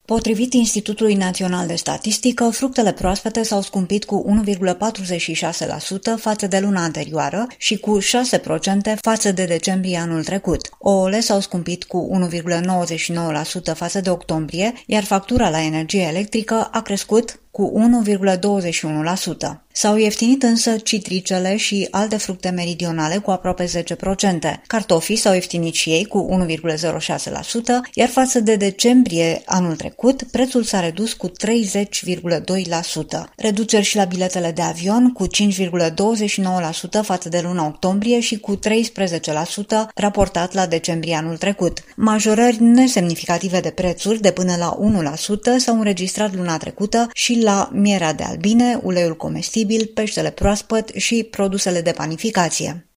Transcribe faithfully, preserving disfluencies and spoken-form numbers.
Potrivit Institutului Național de Statistică, fructele proaspete s-au scumpit cu unu virgulă patruzeci și șase la sută față de luna anterioară și cu șase la sută față de decembrie anul trecut. Ouăle s-au scumpit cu unu virgulă nouăzeci și nouă la sută față de octombrie, iar factura la energie electrică a crescut cu unu virgulă douăzeci și unu la sută. S-au ieftinit însă citricele și alte fructe meridionale cu aproape zece la sută. Cartofii s-au ieftinit și ei cu unu virgulă zero șase la sută, iar față de decembrie anul trecut, prețul s-a redus cu treizeci virgulă doi la sută. Reduceri și la biletele de avion cu cinci virgulă douăzeci și nouă la sută față de luna octombrie și cu treisprezece la sută raportat la decembrie anul trecut. Majorări nesemnificative de prețuri de până la unu la sută s-au înregistrat luna trecută și la mierea de albine, uleiul comestibil, peștele proaspăt și produsele de panificație.